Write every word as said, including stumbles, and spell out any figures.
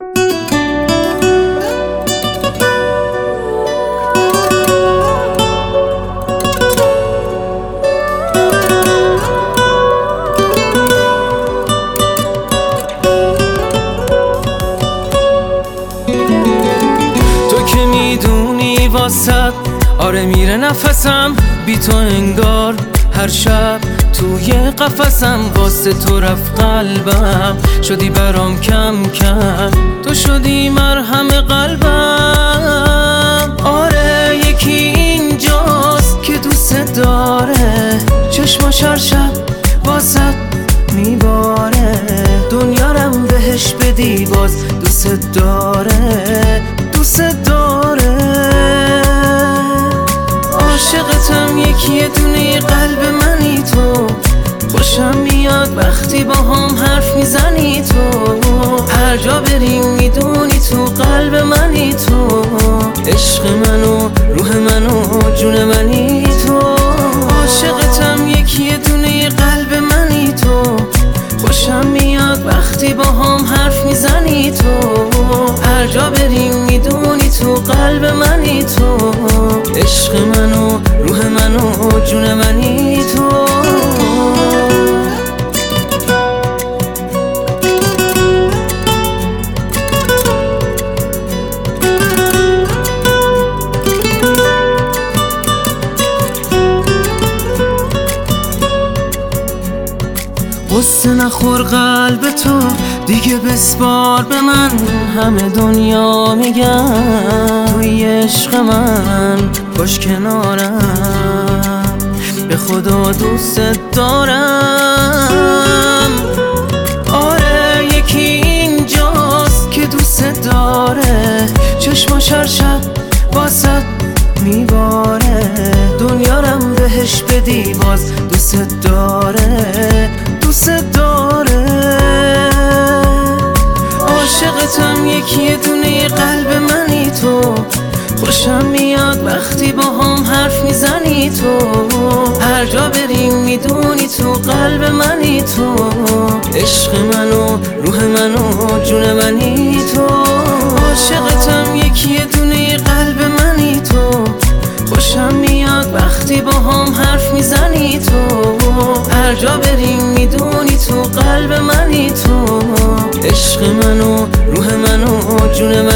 واسد آره میره نفسم بی تو انگار هر شب توی قفسم واسه تو رفت قلبم شدی برام کم کم تو شدی مرهم قلبم آره یکی اینجاست که دوست داره چشماش هر شب واسد میباره دنیارم بهش بدی باز دوست داره دوست داره عاشقتم یکی دونه قلب منی تو خوشم میاد وقتی با هم حرف میزنی تو هر جا بریم میدونی تو قلب منی تو عشق منو روح منو جون منی تو عاشقتم یکی دونه قلب منی تو خوشم میاد وقتی با هم حرف میزنی تو هر جا بریم میدونی تو قلب منی تو عشق منو روح منو جون منی تو قصه نخور قلب تو دیگه بسپار به من همه دنیا میگن توی عشق من باش کنارم به خدا دوست دارم آره یکی اینجاست که دوست داره چشماش هر شب واسد میباره دنیارم بهش بدی باز دوست داره دوست داره عاشقتم یکی دونه قلب منی تو خوشم میاد وقتی با هم حرف میزنی تو هر جا بریم میدونی تو قلب منی تو عشق منو روح منو جون منی تو عاشقتم یکی دونه قلب منی تو خوشم میاد وقتی با هم حرف میزنی تو هر جا بریم میدونی تو قلب منی تو عشق منو روح منو جون منی